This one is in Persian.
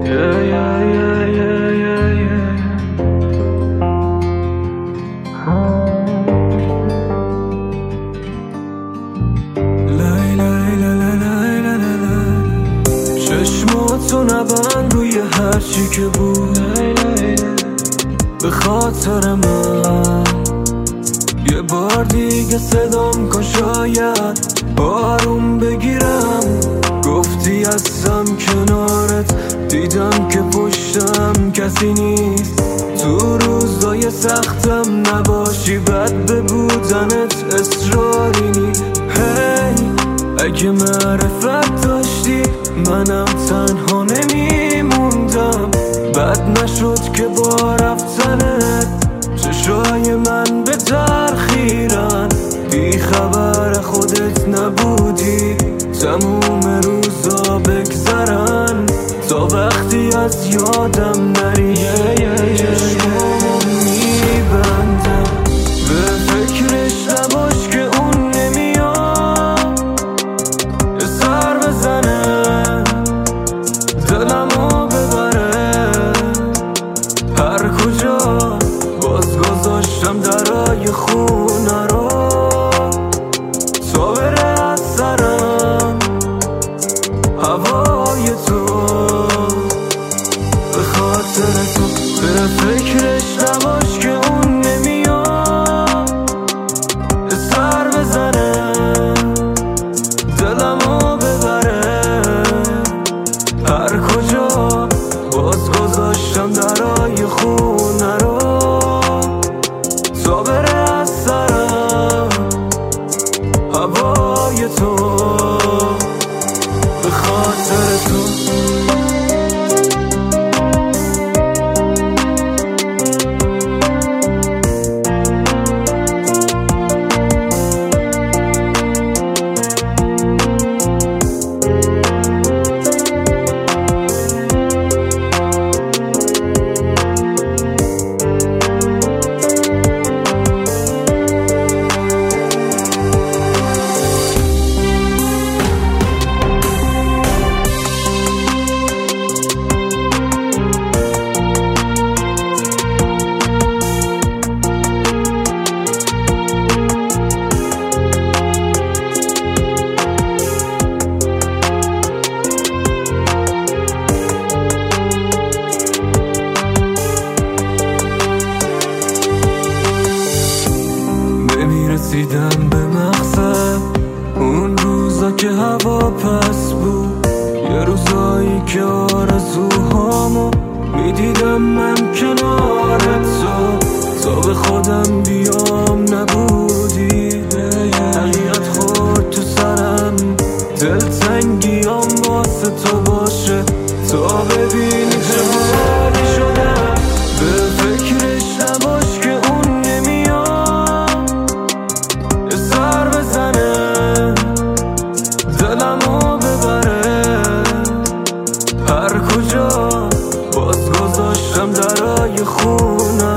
چشماتو نبند روی هرچی که بود، به خاطر من یه بار دیگه صدام کن، شاید آروم بگیرم. گفتی هستم کنارت، دیدم که پشتم کسی نیست. تو روزای سختم نباشی، بد به بودنت اصراری نیست. هی اگه معرفت داشتی منم تنها نمیموندم. بد نشد که با رفتنت چشای من به ترخیرن. بی خبر خودت نبودی، تموم روزا بگذرن تا وقتی از یادم نری. چشمامو میبندم، به فکرش نباش که اون نمیاد یه سر بزنه دلمو ببره. هر کجا باز گذاشتم درای خونه رو تا بره از سرم هوای تو. به خاطر تو به فکرش نباش که اون نمیاد یه سر بزنه دلمو ببره. هر کجا باز گذاشتم درای خونه رو تا بره از سرم هوای تو. به خاطر تو رسیدم به مقصد. اون روزا که هوا پس بود، یه روزایی که آرزوهامو میدیدم من کنارت تا به خودم بیام نبودی. حقیقت خورد تو سرم، دلتنگیام واسه تو باشه تا ببینی چه حالی شدم. به فکرش نباش که اون نمیاد یه سر بزنه دلمو ببره. هر کجا باز گذاشتم درای خونه